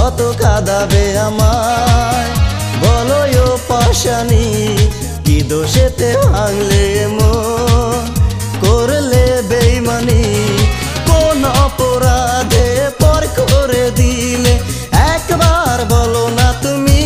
কত কাঁদাবে আমায় বলো ও পাশানি, কি দোষেতে ভাঙলে মন করলে বেইমানি? কোন অপরাধে পর করে দিলে একবার বলো না তুমি?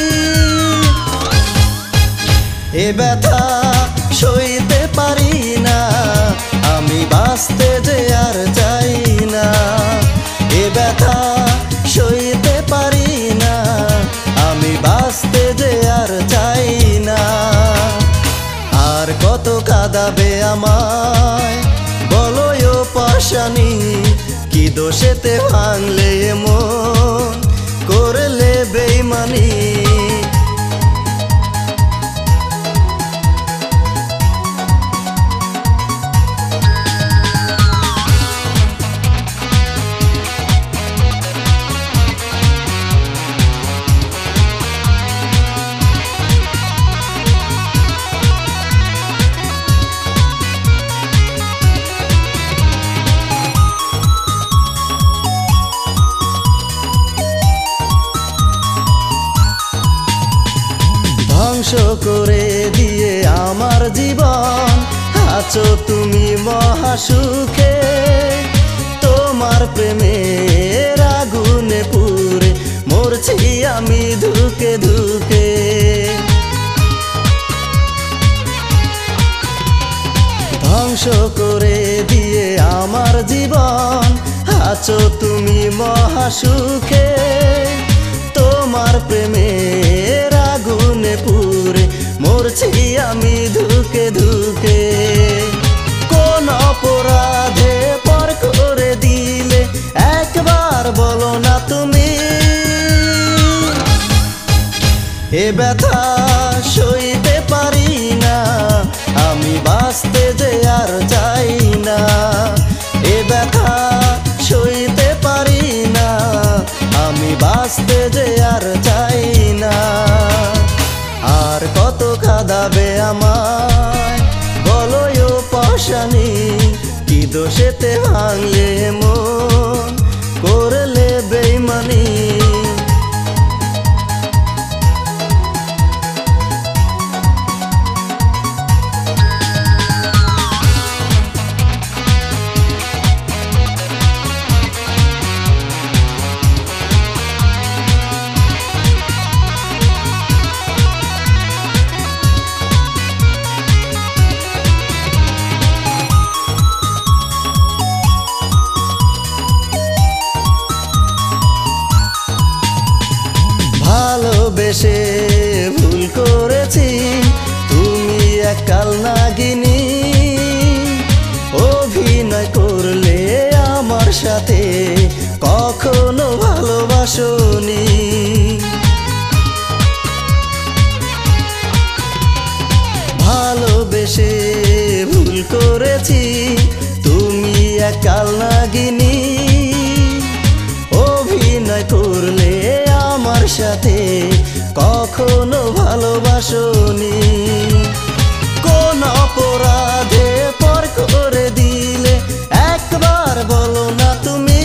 এ ব্যথা সইতে পারি না আমি, বাঁচতে যে আর চাই না। এ ব্যথা সইতে পারি না আমি, বাঁচতে যে আর চাই না। আর কত কাঁদাবে আমায় বলো ও পাশানি, কি দোষেতে ভাঙলে মন করলে বেইমানি? ধ্বংস করে দিয়ে আমার জীবন আছো তুমি মহাসুখে। তোমার প্রেমের আগুনে পুড়ে মরছি আমি ধুকে ধুকে। ধ্বংস করে দিয়ে আমার জীবন আছো তুমি মহাসুখে। তোমার প্রেমের আগুনে পুড়ে মরছি আমি ধুকে ধুকে। কোন অপরাধে পর করে দিলে একবার বলো না তুমি? এ ব্যথা সইতে পারি না আমি, বাঁচতে যে আর চাই না। এ ব্যথা সইতে পারি না আমি, বাঁচতে যে আর চাই না। আর কত কাঁদাবে আমায় বলো ও পাশানি, কি দোষেতে ভাঙলে মন করলে বেইমানি? ভালোবেসে ভুল করেছি তুমি একাল নাগিনী। অভিনয় করলে আমার সাথে কখনো ভালোবাসোনি। ভালোবেসে ভুল করেছি তুমি একাল নাগিনী। অভিনয় করলে আমার সাথে কখনো ভালোবাসোনি। কোন অপরাধে পর করে দিলে একবার বলো না তুমি?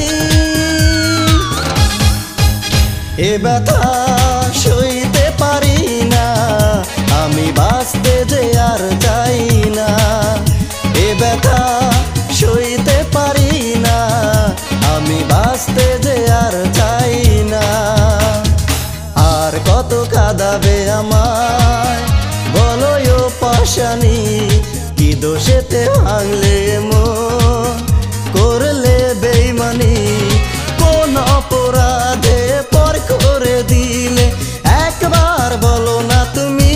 এ ব্যথা সইতে পারি না আমি, বাঁচতে যে আর চাই না। এ ব্যথা সইতে পারি না আমি, বাঁচতে যে আর চাই না। আর কত কাঁদাবে আমায় বলো ও পাশানি, কি দোষেতে ভাঙলে মন করলে বেইমানি? কোন অপরাধে পর করে দিলে একবার বলো না তুমি?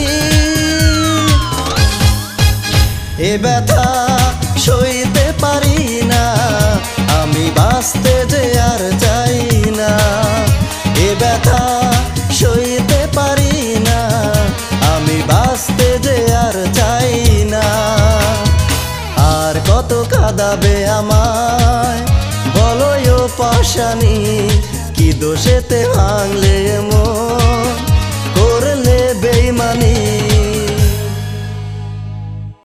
এ ব্যথা সইতে পারি না আমি, বাঁচতে যে আর চাই না। এ ব্যথা সইতে পারি না আমি, বাঁচতে যে আর চাই না। আর কত কাঁদাবে আমায় বলো ও পাশানি, কি দোষেতে ভাঙলে